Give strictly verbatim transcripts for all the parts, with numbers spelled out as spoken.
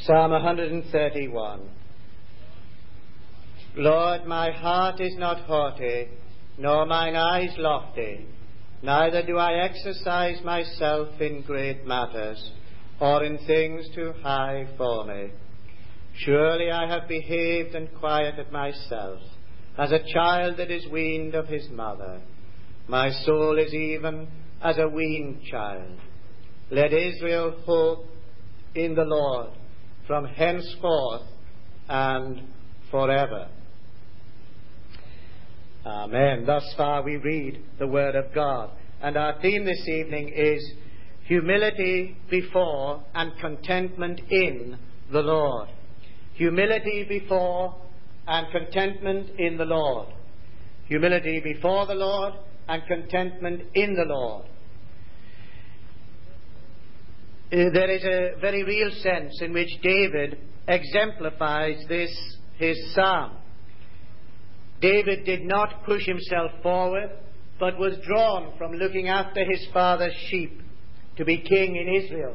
Psalm one thirty-one. Lord, my heart is not haughty, nor mine eyes lofty, neither do I exercise myself in great matters, or in things too high for me. Surely I have behaved and quieted myself, as a child that is weaned of his mother. My soul is even as a weaned child. Let Israel hope in the Lord from henceforth and forever. Amen. Thus far we read the Word of God. And our theme this evening is humility before and contentment in the Lord. Humility before and contentment in the Lord. Humility before the Lord and contentment in the Lord. There is a very real sense in which David exemplifies this, his psalm. David did not push himself forward, but was drawn from looking after his father's sheep to be king in Israel.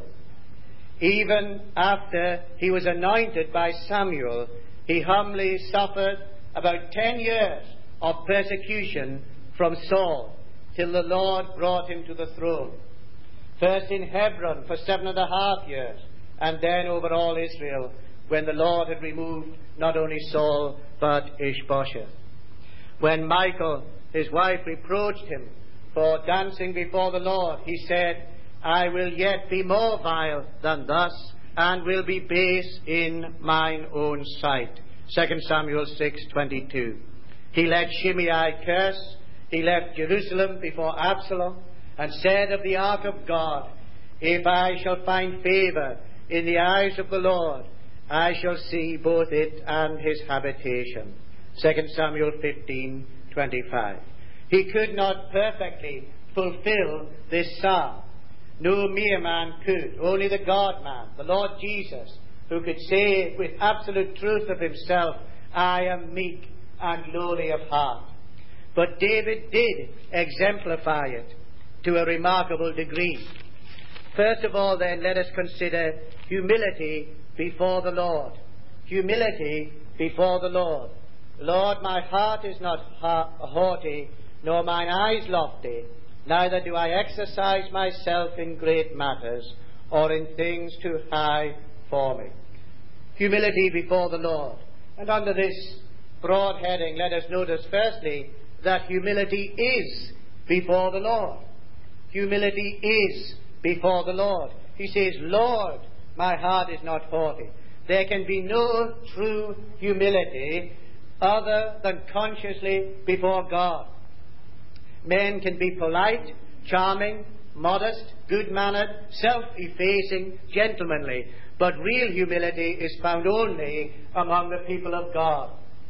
Even after he was anointed by Samuel, he humbly suffered about ten years of persecution from Saul, till the Lord brought him to the throne. First in Hebron for seven and a half years, and then over all Israel, when the Lord had removed not only Saul, but Ishbosheth. When Michal, his wife, reproached him for dancing before the Lord, he said, I will yet be more vile than thus, and will be base in mine own sight. Second Samuel six twenty-two. He let Shimei curse. He left Jerusalem before Absalom, and said of the ark of God, if I shall find favour in the eyes of the Lord, I shall see both it and his habitation. Second Samuel fifteen twenty-five. He could not perfectly fulfill this psalm. No mere man could. Only the God-man, the Lord Jesus, who could say with absolute truth of himself, I am meek and lowly of heart. But David did exemplify it to a remarkable degree. First of all, then, let us consider humility before the Lord. Humility before the Lord. Lord, my heart is not haughty, nor mine eyes lofty, neither do I exercise myself in great matters, or in things too high for me. Humility before the Lord. And under this broad heading, let us notice firstly that humility is before the Lord. Humility is before the Lord. He says, Lord, my heart is not haughty. There can be no true humility other than consciously before God. Men can be polite, charming, modest, good-mannered, self-effacing, gentlemanly, but real humility is found only among the people of God.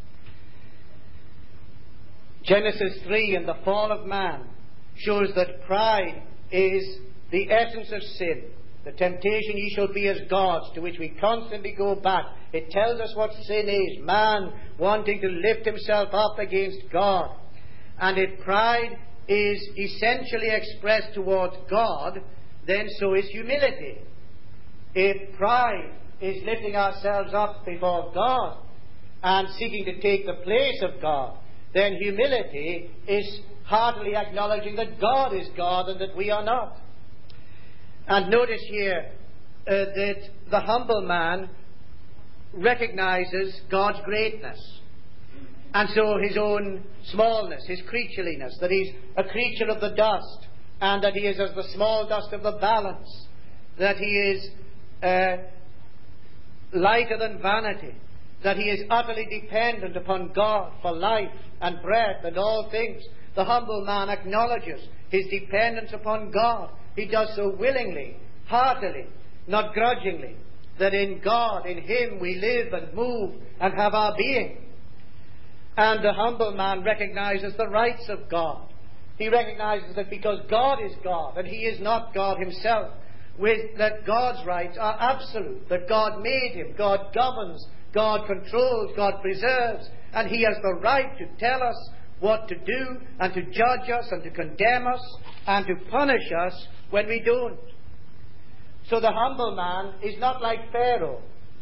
Genesis three and the fall of man shows that pride is the essence of sin. The temptation, ye shall be as gods, to which we constantly go back. It tells us what sin is. Man wanting to lift himself up against God. And if pride is essentially expressed towards God, then so is humility. If pride is lifting ourselves up before God and seeking to take the place of God, then humility is heartily acknowledging that God is God and that we are not. And notice here uh, that the humble man recognizes God's greatness, and so his own smallness, his creatureliness, that he's a creature of the dust, and that he is as the small dust of the balance, that he is uh, lighter than vanity, that he is utterly dependent upon God for life and breath and all things. The humble man acknowledges his dependence upon God. He does so willingly, heartily, not grudgingly, that in God, in Him, we live and move and have our being. And the humble man recognizes the rights of God. He recognizes that because God is God and He is not God Himself, with, that God's rights are absolute, that God made Him, God governs, God controls, God preserves, and He has the right to tell us what to do and to judge us and to condemn us and to punish us when we don't. So the humble man is not like Pharaoh,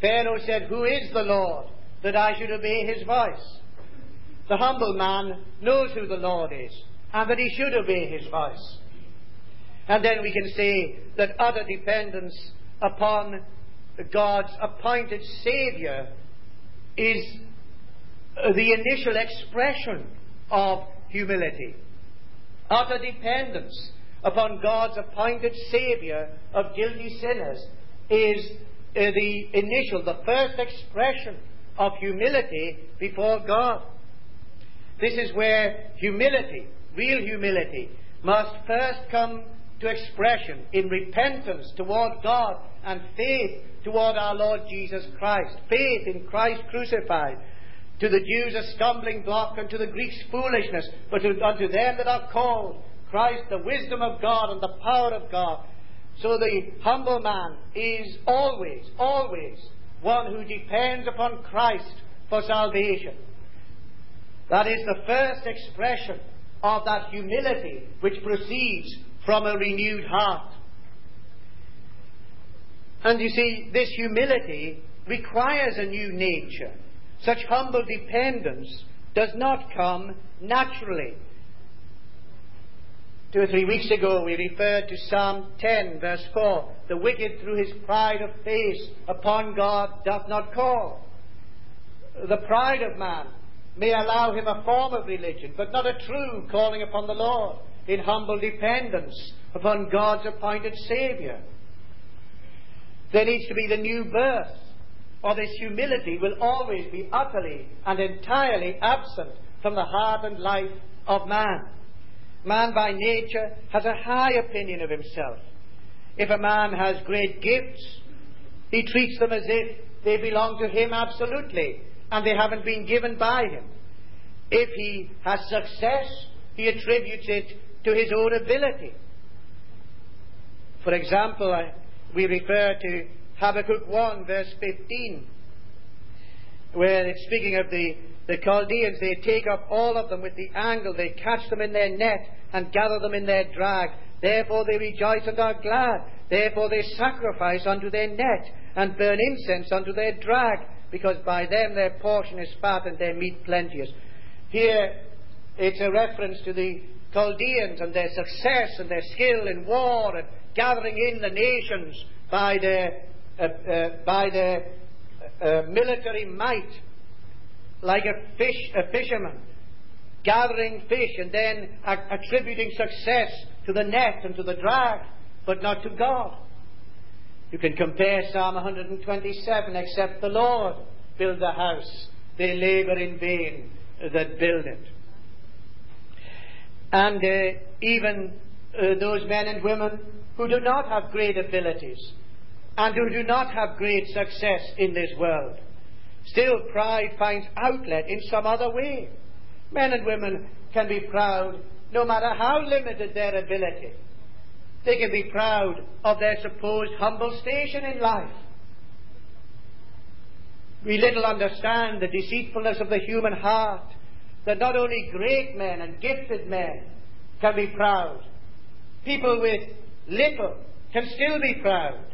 Pharaoh said, "Who is the Lord, that I should obey his voice?" The humble man knows who the Lord is, and that he should obey his voice. And then we can say that utter dependence upon God's appointed Saviour is the initial expression of humility. Utter dependence upon God's appointed Saviour of guilty sinners is uh, the initial, the first expression of humility before God. This is where humility, real humility, must first come to expression in repentance toward God and faith toward our Lord Jesus Christ. Faith in Christ crucified. To the Jews a stumbling block, and to the Greeks foolishness, but to, unto them that are called, Christ the wisdom of God and the power of God. So the humble man is always, always one who depends upon Christ for salvation. That is the first expression of that humility which proceeds from a renewed heart. And you see, this humility requires a new nature. Such humble dependence does not come naturally. Two or three weeks ago we referred to Psalm ten, verse four. The wicked through his pride of face upon God doth not call. The pride of man may allow him a form of religion, but not a true calling upon the Lord in humble dependence upon God's appointed Saviour. There needs to be the new birth, or this humility will always be utterly and entirely absent from the heart and life of man. Man by nature has a high opinion of himself. If a man has great gifts, he treats them as if they belong to him absolutely, and they haven't been given by him. If he has success, he attributes it to his own ability. For example, I, we refer to Habakkuk one, verse fifteen, where it's speaking of the, the Chaldeans. They take up all of them with the angle, they catch them in their net and gather them in their drag. Therefore they rejoice and are glad. Therefore they sacrifice unto their net and burn incense unto their drag, because by them their portion is fat and their meat plenteous. Here it's a reference to the Chaldeans and their success and their skill in war and gathering in the nations by their uh, uh, by their uh, military might, like a fish a fisherman gathering fish and then uh, attributing success to the net and to the drag, but not to God. You can compare Psalm one twenty-seven, except the Lord build the house, they labour in vain that build it. And uh, even uh, those men and women who do not have great abilities and who do not have great success in this world, still pride finds outlet in some other way. Men and women can be proud no matter how limited their ability. They can be proud of their supposed humble station in life. We little understand the deceitfulness of the human heart, that not only great men and gifted men can be proud. People with little can still be proud.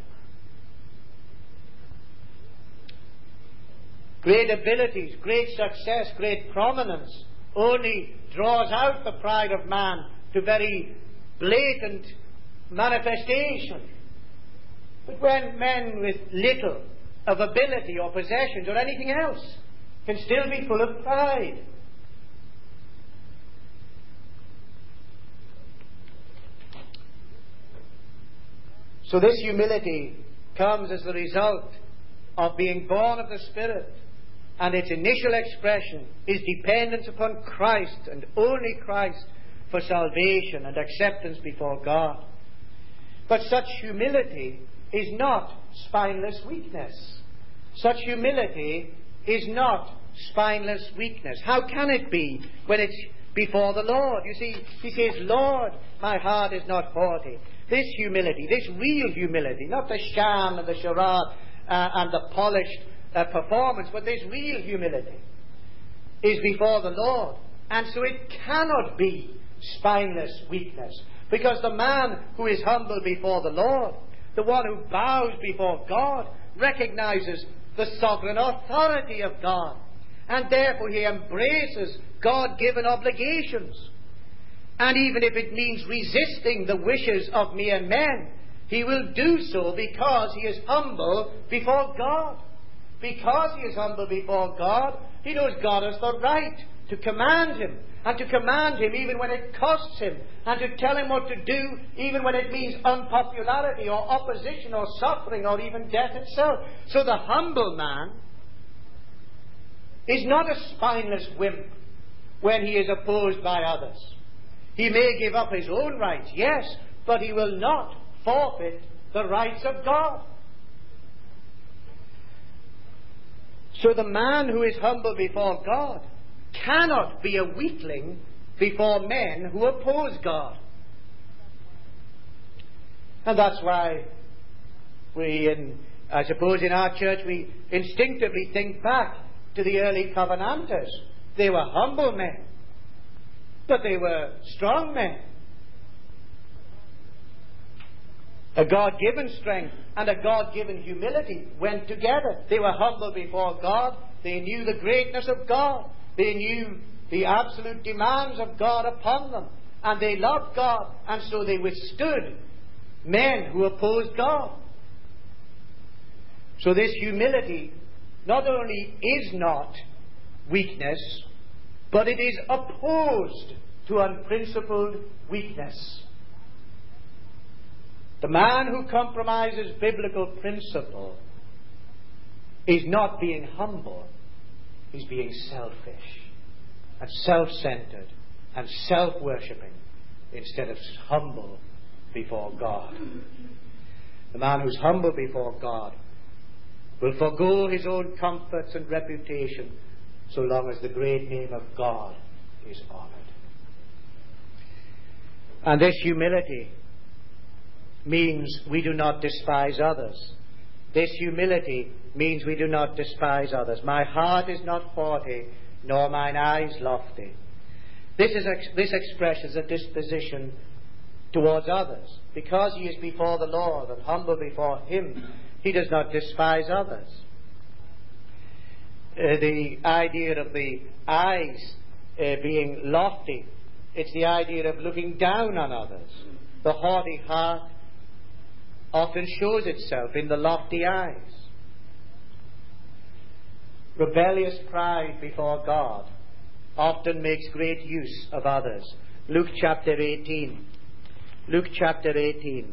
Great abilities, great success, great prominence only draws out the pride of man to very blatant manifestation. But when men with little of ability or possessions or anything else can still be full of pride. So this humility comes as the result of being born of the Spirit, and its initial expression is dependence upon Christ and only Christ for salvation and acceptance before God. But such humility is not spineless weakness. Such humility is not spineless weakness. How can it be when it's before the Lord? You see, he says, Lord, my heart is not haughty. This humility, this real humility, not the sham and the charade uh, and the polished uh, performance, but this real humility is before the Lord. And so it cannot be spineless weakness, because the man who is humble before the Lord, the one who bows before God, recognizes the sovereign authority of God. And therefore he embraces God-given obligations. And even if it means resisting the wishes of mere men, he will do so because he is humble before God. Because he is humble before God, he knows God has the right to command him, and to command him even when it costs him, and to tell him what to do even when it means unpopularity or opposition or suffering or even death itself. So the humble man is not a spineless wimp when he is opposed by others. He may give up his own rights, yes, but he will not forfeit the rights of God. So the man who is humble before God cannot be a weakling before men who oppose God. And that's why we, in, I suppose in our church, we instinctively think back to the early Covenanters. They were humble men, but they were strong men. A God-given strength and a God-given humility went together. They were humble before God. They knew the greatness of God. They knew the absolute demands of God upon them. And they loved God. And so they withstood men who opposed God. So this humility not only is not weakness, but it is opposed to unprincipled weakness. The man who compromises biblical principle is not being humble. He's being selfish and self-centered and self-worshipping instead of humble before God. The man who's humble before God will forgo his own comforts and reputation so long as the great name of God is honored. And this humility means we do not despise others. This humility means we do not despise others. My heart is not haughty, nor mine eyes lofty. This, is, this expresses a disposition towards others. Because he is before the Lord and humble before him, he does not despise others. Uh, the idea of the eyes uh, being lofty, it's the idea of looking down on others. The haughty heart often shows itself in the lofty eyes. Rebellious pride before God often makes great use of others. Luke chapter eighteen. Luke chapter eighteen.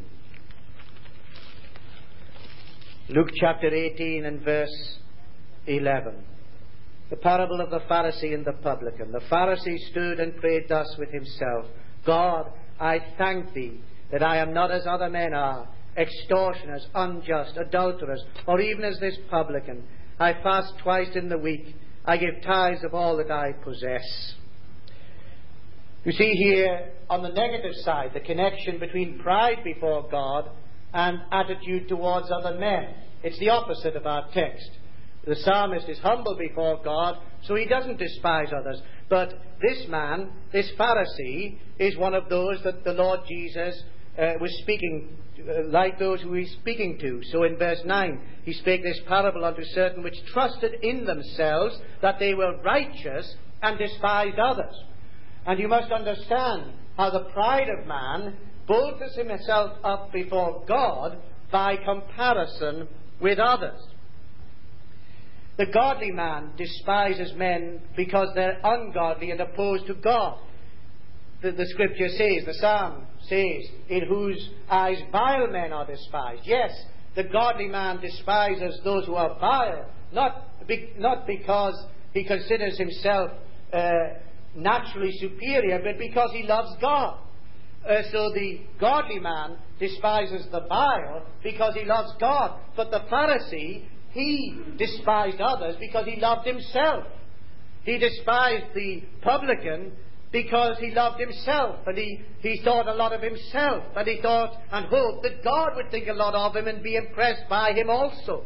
Luke chapter eighteen and verse eleven. The parable of the Pharisee and the publican. The Pharisee stood and prayed thus with himself: God, I thank thee that I am not as other men are, extortioners, unjust, adulterers, or even as this publican. I fast twice in the week. I give tithes of all that I possess. You see here, on the negative side, the connection between pride before God and attitude towards other men. It's the opposite of our text. The psalmist is humble before God, so he doesn't despise others. But this man, this Pharisee, is one of those that the Lord Jesus uh, was speaking uh, like those who he's speaking to. So in verse nine, he spake this parable unto certain which trusted in themselves that they were righteous and despised others. And you must understand how the pride of man bolsters himself up before God by comparison with others. The godly man despises men because they're ungodly and opposed to God. The, the scripture says, the psalm says, in whose eyes vile men are despised. Yes, the godly man despises those who are vile, not, be, not because he considers himself uh, naturally superior, but because he loves God. Uh, so the godly man despises the vile because he loves God. But the Pharisee, he despised others because he loved himself. He despised the publican because he loved himself, and he, he thought a lot of himself, and he thought and hoped that God would think a lot of him and be impressed by him also.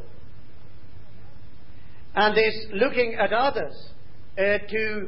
And this looking at others uh, to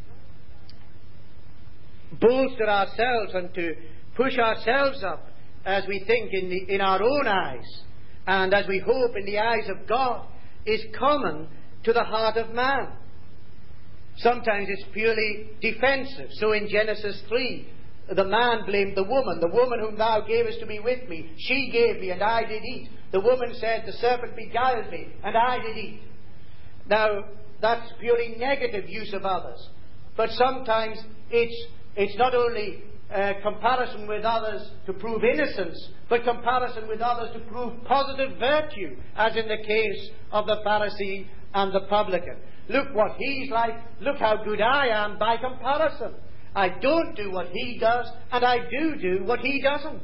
bolster ourselves and to push ourselves up, as we think in, the, in our own eyes, and as we hope in the eyes of God, is common to the heart of man. Sometimes it's purely defensive. So in Genesis three, the man blamed the woman. The woman whom thou gavest to be with me, she gave me, and I did eat. The woman said, the serpent beguiled me, and I did eat. Now, that's purely negative use of others. But sometimes it's, it's not only uh, comparison with others to prove innocence, but comparison with others to prove positive virtue, as in the case of the Pharisee and the publican. Look what he's like. Look how good I am by comparison. I don't do what he does, and I do do what he doesn't.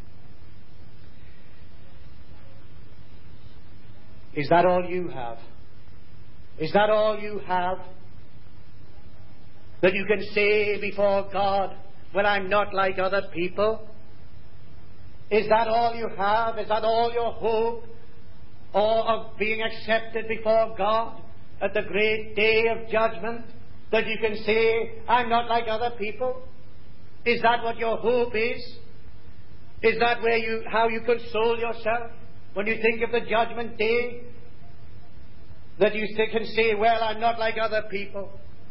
Is that all you have? Is that all you have? That you can say before God, well, I'm not like other people? Is that all you have? Is that all your hope? Or of being accepted before God at the great day of judgment? That you can say, I'm not like other people? Is that what your hope is? Is that where you, how you console yourself when you think of the judgment day? That you can say, well, I'm not like other people.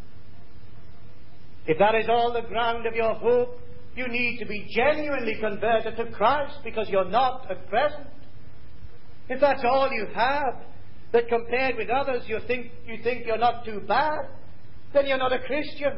If that is all the ground of your hope, you need to be genuinely converted to Christ, because you're not at present. If that's all you have, that compared with others you think, you think you're not too bad, then you're not a Christian.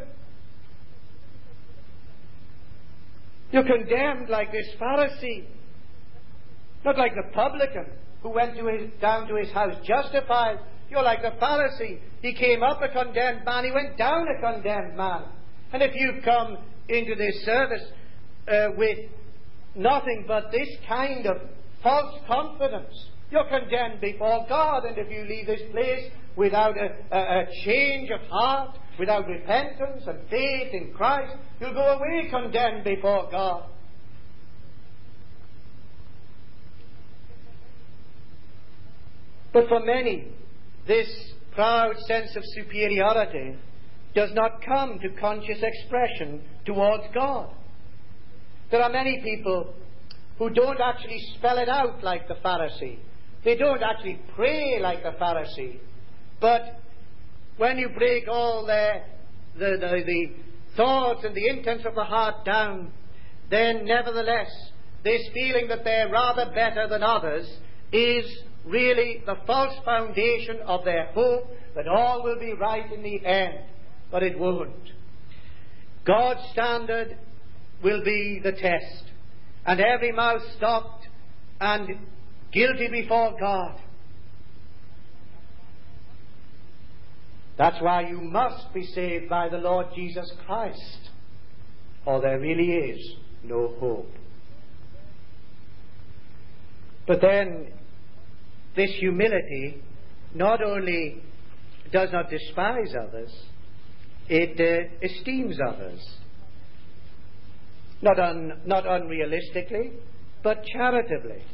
You're condemned like this Pharisee, not like the publican who went to his, down to his house justified. You're like the Pharisee. He came up a condemned man, he went down a condemned man. And if you've come into this service uh, with nothing but this kind of false confidence, you're condemned before God. And if you leave this place without a, a, a change of heart, without repentance and faith in Christ, you'll go away condemned before God. But for many, this proud sense of superiority does not come to conscious expression towards God. There are many people who don't actually spell it out like the Pharisee. They don't actually pray like the Pharisee. But when you break all their, the, the, the thoughts and the intents of the heart down, then nevertheless, this feeling that they're rather better than others is really the false foundation of their hope that all will be right in the end. But it won't. God's standard will be the test, and every mouth stopped and guilty before God. That's why you must be saved by the Lord Jesus Christ, or there really is no hope. But then, this humility not only does not despise others, it uh, esteems others. Not, un, not unrealistically, but charitably.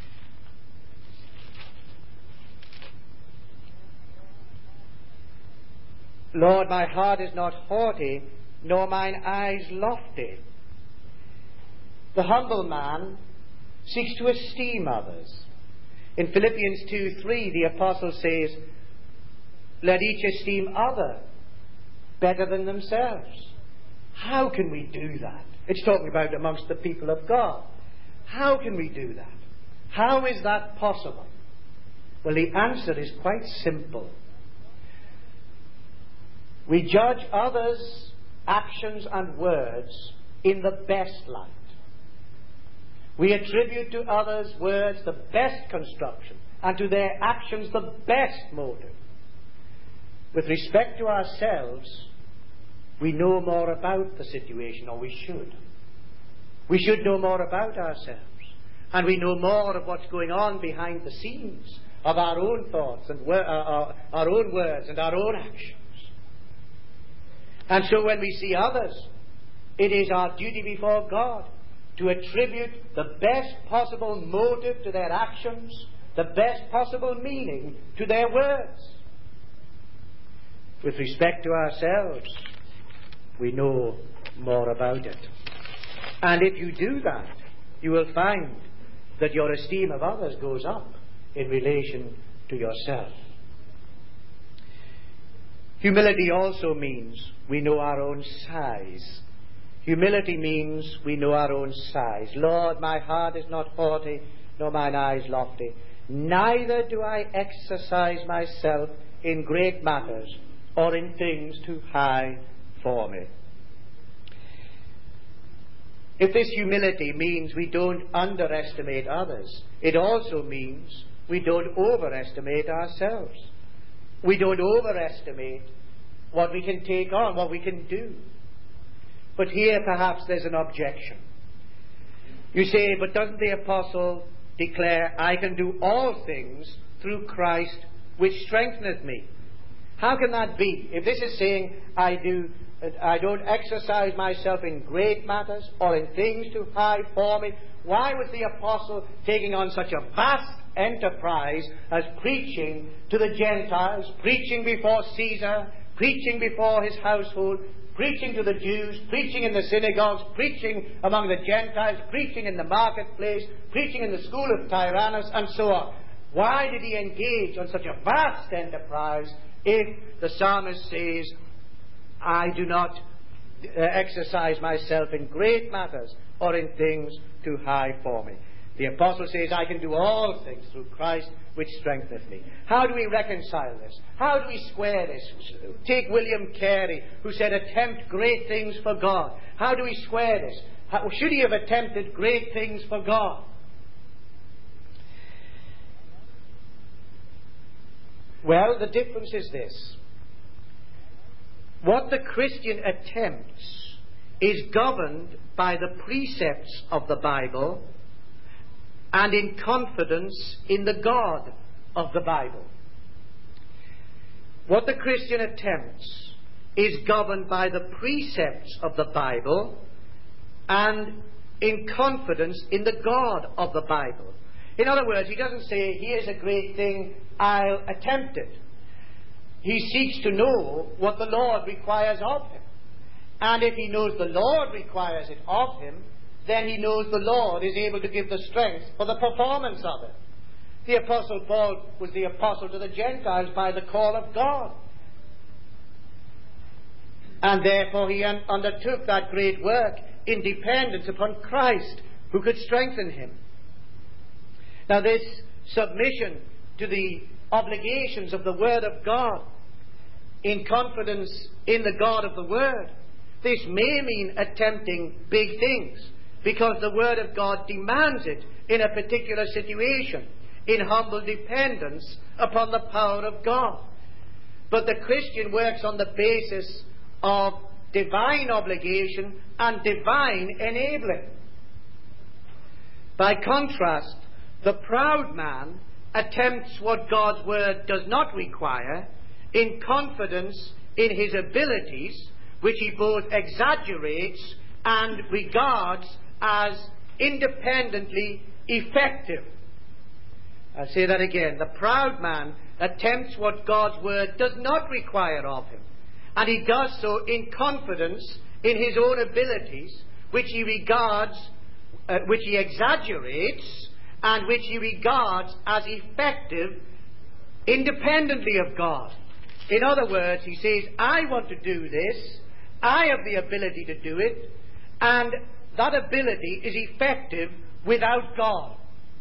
Lord, my heart is not haughty, nor mine eyes lofty. The humble man seeks to esteem others. In Philippians two three, the apostle says, let each esteem other better than themselves. How can we do that? It's talking about amongst the people of God. How can we do that? How is that possible? Well, the answer is quite simple. We judge others' actions and words in the best light. We attribute to others' words the best construction, and to their actions the best motive. With respect to ourselves, we know more about the situation, or we should. We should know more about ourselves. And we know more of what's going on behind the scenes of our own thoughts and wor- uh, our, our own words and our own actions. And so when we see others, it is our duty before God to attribute the best possible motive to their actions, the best possible meaning to their words. With respect to ourselves, we know more about it. And if you do that, you will find that your esteem of others goes up in relation to yourself. Humility also means we know our own size. Humility means we know our own size. Lord, my heart is not haughty, nor mine eyes lofty. Neither do I exercise myself in great matters, or in things too high for me. If this humility means we don't underestimate others, it also means we don't overestimate ourselves. We don't overestimate what we can take on, what we can do. But here perhaps there's an objection. You say, but doesn't the apostle declare, I can do all things through Christ which strengtheneth me? How can that be? If this is saying, I do, I don't exercise myself in great matters or in things too high for me, why was the apostle taking on such a vast enterprise as preaching to the Gentiles, preaching before Caesar, preaching before his household, preaching to the Jews, preaching in the synagogues, preaching among the Gentiles, preaching in the marketplace, preaching in the school of Tyrannus, and so on? Why did he engage on such a vast enterprise if the psalmist says, I do not uh, exercise myself in great matters or in things too high for me? The apostle says, I can do all things through Christ which strengtheneth me. How do we reconcile this? How do we square this? Take William Carey, who said, attempt great things for God. How do we square this? How, should he have attempted great things for God? Well, the difference is this. What the Christian attempts is governed by the precepts of the Bible and in confidence in the God of the Bible. What the Christian attempts is governed by the precepts of the Bible and in confidence in the God of the Bible. In other words, he doesn't say, here's a great thing, I'll attempt it. He seeks to know what the Lord requires of him. And if he knows the Lord requires it of him, then he knows the Lord is able to give the strength for the performance of it. The Apostle Paul was the apostle to the Gentiles by the call of God. And therefore he un- undertook that great work in dependence upon Christ, who could strengthen him. Now this submission to the obligations of the Word of God, in confidence in the God of the Word, this may mean attempting big things, because the Word of God demands it in a particular situation, in humble dependence upon the power of God. But the Christian works on the basis of divine obligation and divine enabling. By contrast, the proud man attempts what God's Word does not require in confidence in his abilities, which he both exaggerates and regards as independently effective. I'll say that again. The proud man attempts what God's Word does not require of him, and he does so in confidence in his own abilities, which he regards, uh, which he exaggerates, and which he regards as effective independently of God. In other words, he says, I want to do this, I have the ability to do it, and that ability is effective without God.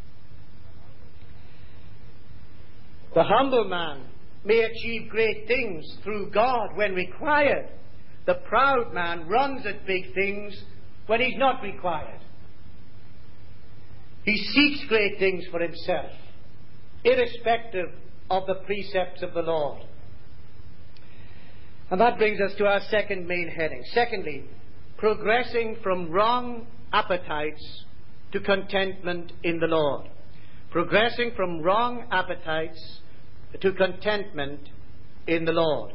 The humble man may achieve great things through God when required. The proud man runs at big things when he's not required. He seeks great things for himself, irrespective of the precepts of the Lord. And that brings us to our second main heading. Secondly, progressing from wrong appetites to contentment in the Lord. Progressing from wrong appetites to contentment in the Lord.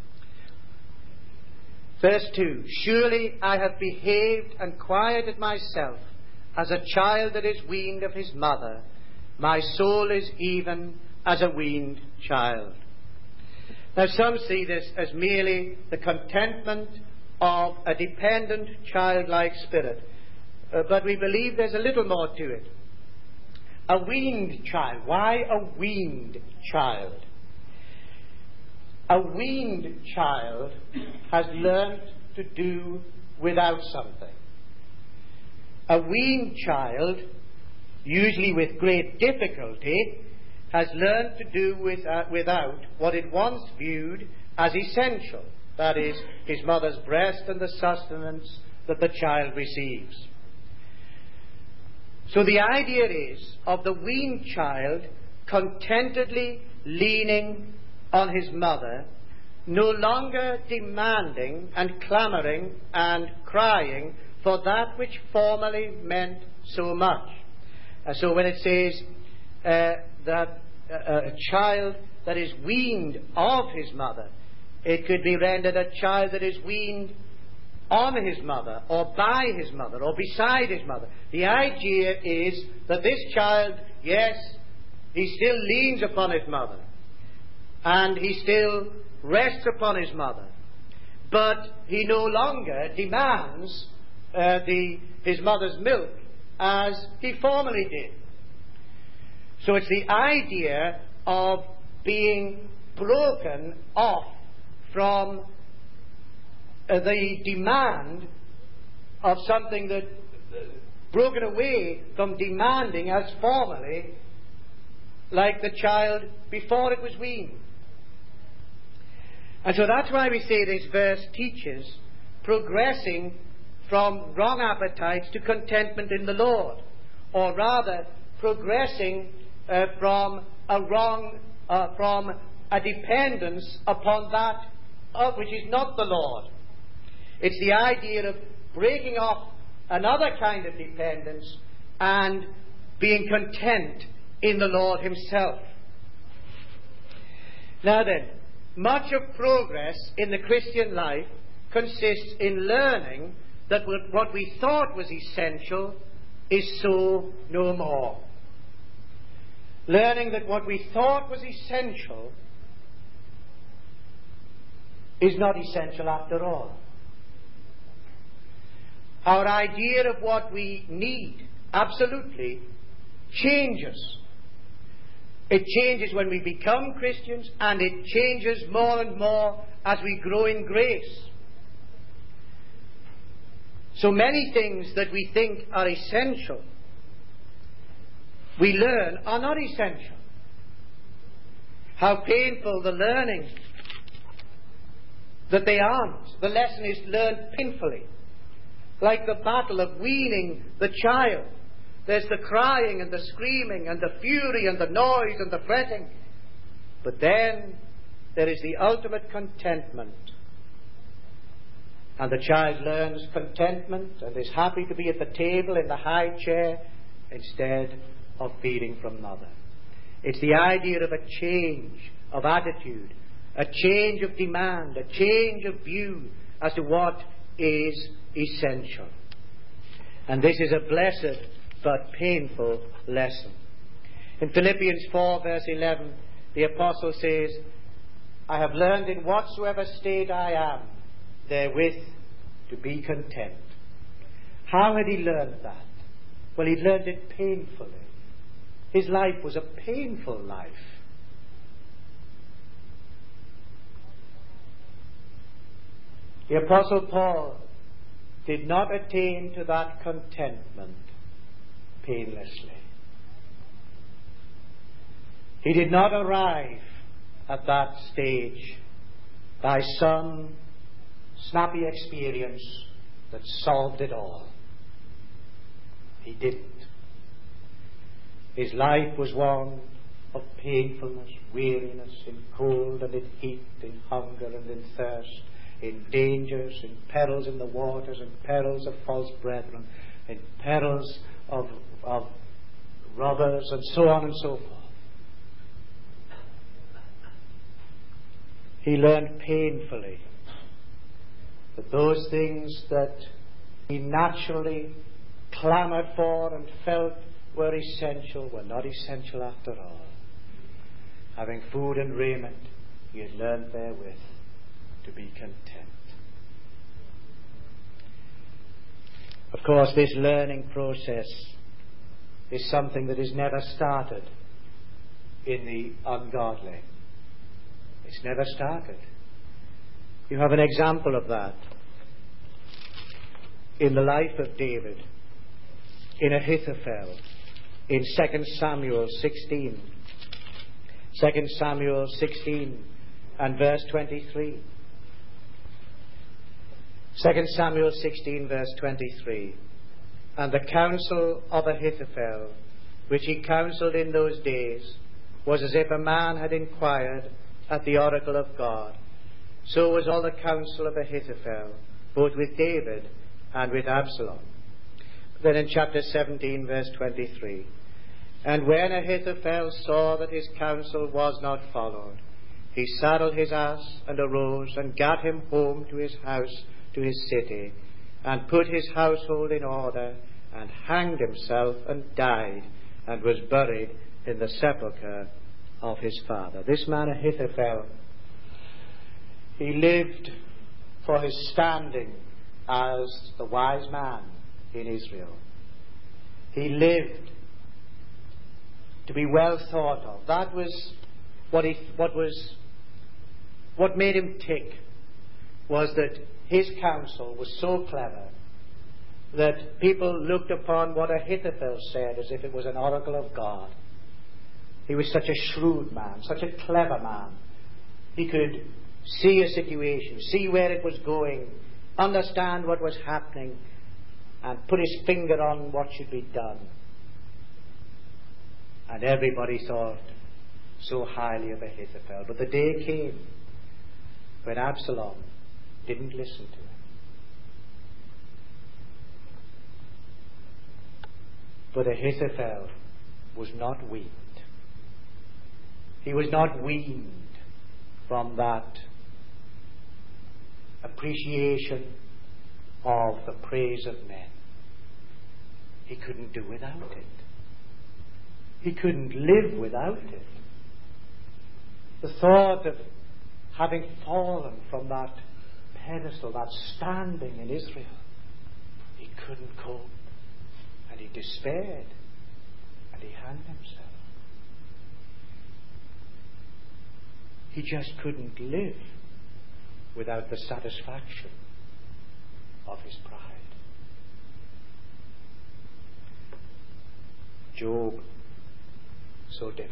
Verse two, surely I have behaved and quieted myself as a child that is weaned of his mother. My soul is even as a weaned child. Now some see this as merely the contentment of a dependent childlike spirit. Uh, but we believe there's a little more to it. A weaned child. Why a weaned child? A weaned child has learned to do without something. A weaned child, usually with great difficulty, has learned to do with, uh, without what it once viewed as essential, that is, his mother's breast and the sustenance that the child receives. So the idea is of the weaned child contentedly leaning on his mother, no longer demanding and clamouring and crying for that which formerly meant so much. Uh, so when it says uh, that uh, a child that is weaned of his mother, it could be rendered a child that is weaned on his mother, or by his mother, or beside his mother. The idea is that this child, yes, he still leans upon his mother, and he still rests upon his mother, but he no longer demands uh, the, his mother's milk as he formerly did. So it's the idea of being broken off from uh, the demand of something that, uh, broken away from demanding as formerly, like the child before it was weaned. And so that's why we say this verse teaches progressing from wrong appetites to contentment in the Lord, or rather progressing uh, from a wrong, uh, from a dependence upon that uh, which is not the Lord. It's the idea of breaking off another kind of dependence and being content in the Lord Himself. Now then, much of progress in the Christian life consists in learning that what we thought was essential is so no more. Learning that what we thought was essential is not essential after all. Our idea of what we need absolutely changes. It changes when we become Christians, and it changes more and more as we grow in grace. So many things that we think are essential, we learn are not essential. How painful the learning that they aren't. The lesson is learned painfully. Like the battle of weaning the child. There's the crying and the screaming and the fury and the noise and the fretting. But then there is the ultimate contentment. And the child learns contentment and is happy to be at the table in the high chair instead of feeding from mother. It's the idea of a change of attitude, a change of demand, a change of view as to what is essential. And this is a blessed but painful lesson. In Philippians four verse eleven, the apostle says, I have learned in whatsoever state I am, therewith to be content. How had he learned that? Well, he'd learned it painfully. His life was a painful life. The apostle Paul did not attain to that contentment painlessly. He did not arrive at that stage by some snappy experience that solved it all. He didn't. His life was one of painfulness, weariness, in cold and in heat, in hunger and in thirst, in dangers, in perils in the waters, in perils of false brethren, in perils of, of robbers, and so on and so forth. He learned painfully that those things that he naturally clamoured for and felt were essential were not essential after all. Having food and raiment, he had learned therewith to be content. Of course, this learning process is something that is never started in the ungodly. It's never started. You have an example of that in the life of David, in Ahithophel, in Second Samuel sixteen. Second Samuel sixteen and verse twenty-three. Second Samuel sixteen, verse twenty-three. And the counsel of Ahithophel, which he counselled in those days, was as if a man had inquired at the oracle of God. So was all the counsel of Ahithophel, both with David and with Absalom. Then in chapter seventeen, verse twenty-three. And when Ahithophel saw that his counsel was not followed, he saddled his ass and arose and gat him home to his house, to his city, and put his household in order, and hanged himself and died, and was buried in the sepulchre of his father. This man Ahithophel, he lived for his standing as the wise man in Israel. He lived to be well thought of. That was what he, what was, what made him tick, was that his counsel was so clever that people looked upon what Ahithophel said as if it was an oracle of God. He was such a shrewd man, such a clever man. He could see a situation, see where it was going, understand what was happening, and put his finger on what should be done. And everybody thought so highly of Ahithophel. But the day came when Absalom didn't listen to him. But Ahithophel was not weaned. He was not weaned from that appreciation of the praise of men. He couldn't do without it. He couldn't live without it. The thought of having fallen from that pedestal, that standing in Israel, he couldn't cope. And he despaired. And he hanged himself. He just couldn't live without the satisfaction of his pride. Job, so different.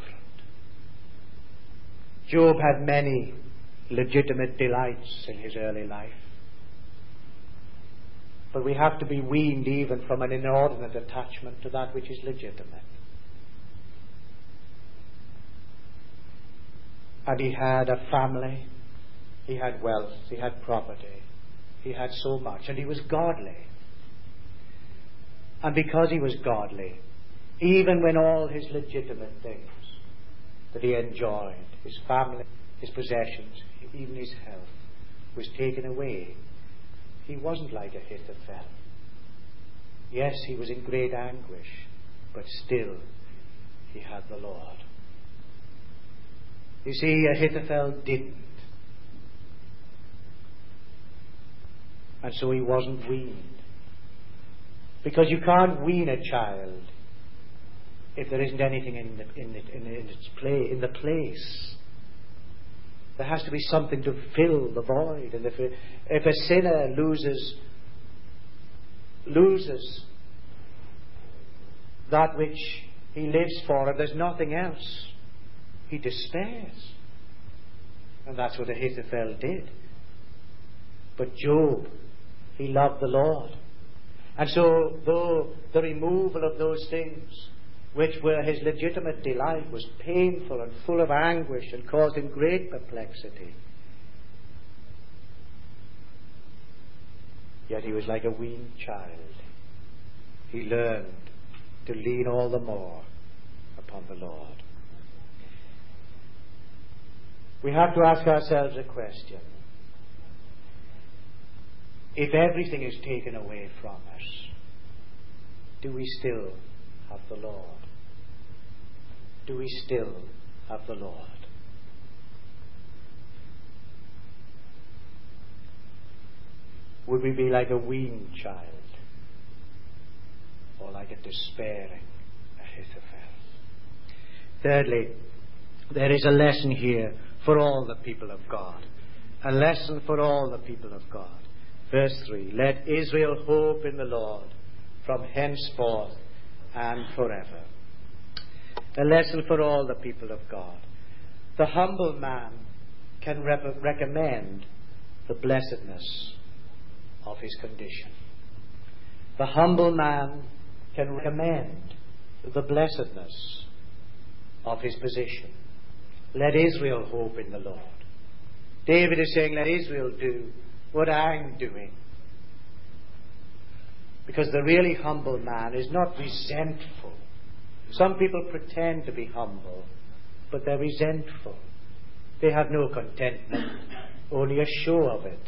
Job had many legitimate delights in his early life. But we have to be weaned even from an inordinate attachment to that which is legitimate. And he had a family, he had wealth, he had property, he had so much, and he was godly. And because he was godly, even when all his legitimate things that he enjoyed, his family, his possessions, even his health, was taken away, he wasn't like Ahithophel. Yes, he was in great anguish, but still he had the Lord. You see, Ahithophel didn't. And so he wasn't weaned. Because you can't wean a child if there isn't anything in, the, in, it, in, in its play, in the place. There has to be something to fill the void. And if a, if a sinner loses loses that which he lives for, and there's nothing else, he despairs. And that's what Ahithophel did. But Job, he loved the Lord. And so, though the removal of those things which were his legitimate delight was painful and full of anguish and caused him great perplexity, yet he was like a weaned child. He learned to lean all the more upon the Lord. We have to ask ourselves a question. If everything is taken away from us, do we still have the Lord? Do we still have the Lord? Would we be like a weaned child, or like a despairing Ahithophel? Thirdly, there is a lesson here for all the people of God. A lesson for all the people of God. Verse three, let Israel hope in the Lord from henceforth and forever. A lesson for all the people of God. The humble man can rep- recommend the blessedness of his condition. The humble man can recommend the blessedness of his position. Let Israel hope in the Lord. David is saying, let Israel do what I'm doing. Because the really humble man is not resentful. Some people pretend to be humble, but they're resentful. They have no contentment, only a show of it.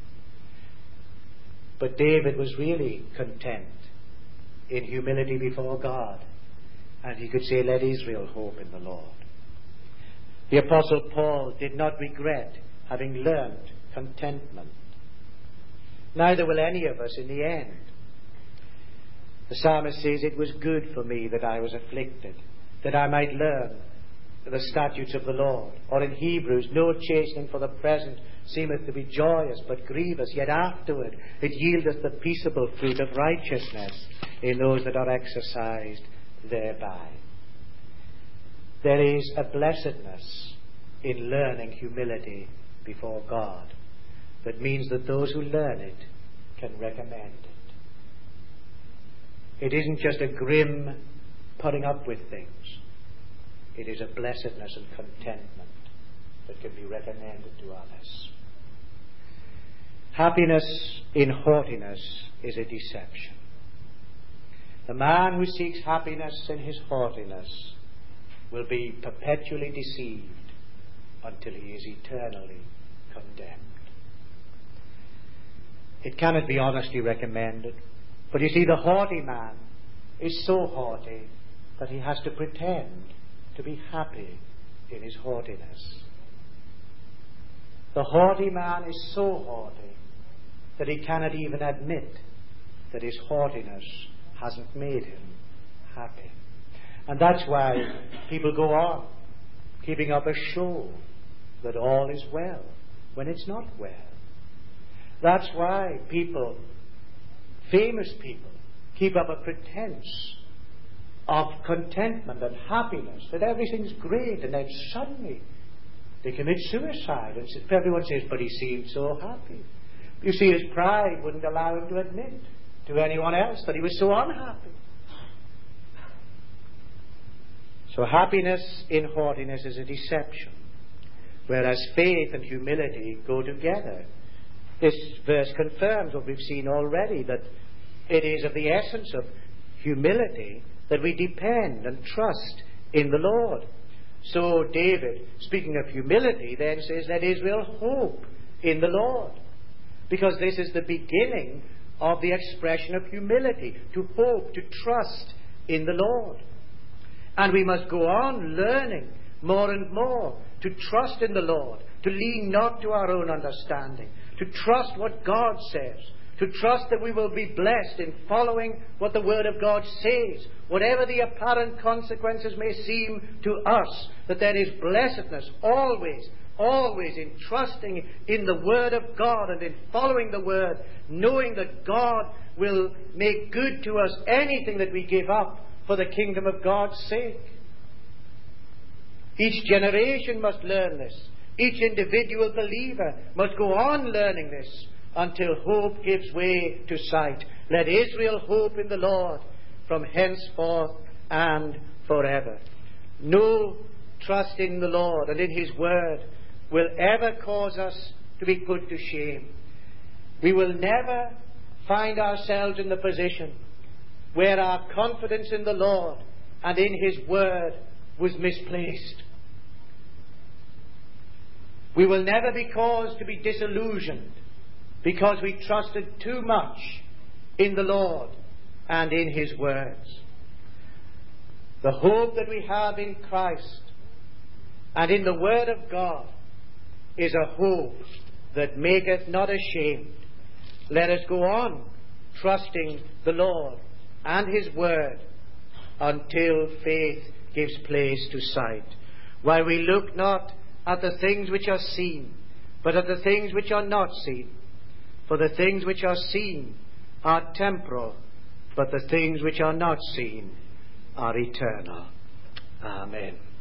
But David was really content in humility before God. And he could say, let Israel hope in the Lord. The Apostle Paul did not regret having learned contentment. Neither will any of us in the end. The psalmist says, it was good for me that I was afflicted, that I might learn the statutes of the Lord. Or in Hebrews, no chastening for the present seemeth to be joyous, but grievous, yet afterward it yieldeth the peaceable fruit of righteousness in those that are exercised thereby. There is a blessedness in learning humility before God that means that those who learn it can recommend it. It isn't just a grim putting up with things. It is a blessedness and contentment that can be recommended to others. Happiness in haughtiness is a deception. The man who seeks happiness in his haughtiness will be perpetually deceived until he is eternally condemned. It cannot be honestly recommended. But you see, the haughty man is so haughty that he has to pretend to be happy in his haughtiness. The haughty man is so haughty that he cannot even admit that his haughtiness hasn't made him happy. And that's why people go on keeping up a show that all is well when it's not well. That's why people, famous people, keep up a pretense of contentment and happiness, that everything's great, and then suddenly they commit suicide. And everyone says, but he seemed so happy. You see, his pride wouldn't allow him to admit to anyone else that he was so unhappy. So happiness in haughtiness is a deception, whereas faith and humility go together. This verse confirms what we've seen already, that it is of the essence of humility that we depend and trust in the Lord. So David, speaking of humility, then says, let Israel hope in the Lord. Because this is the beginning of the expression of humility, to hope, to trust in the Lord. And we must go on learning more and more to trust in the Lord, to lean not to our own understanding, to trust what God says, to trust that we will be blessed in following what the Word of God says, whatever the apparent consequences may seem to us, that there is blessedness always, always in trusting in the Word of God and in following the Word, knowing that God will make good to us anything that we give up for the kingdom of God's sake. Each generation must learn this. Each individual believer must go on learning this until hope gives way to sight. Let Israel hope in the Lord from henceforth and forever. No trust in the Lord and in His Word will ever cause us to be put to shame. We will never find ourselves in the position where our confidence in the Lord and in His Word was misplaced. We will never be caused to be disillusioned because we trusted too much in the Lord and in His words. The hope that we have in Christ and in the Word of God is a hope that maketh not ashamed. Let us go on trusting the Lord and His Word until faith gives place to sight. While we look not at the things which are seen, but at the things which are not seen. For the things which are seen are temporal, but the things which are not seen are eternal. Amen.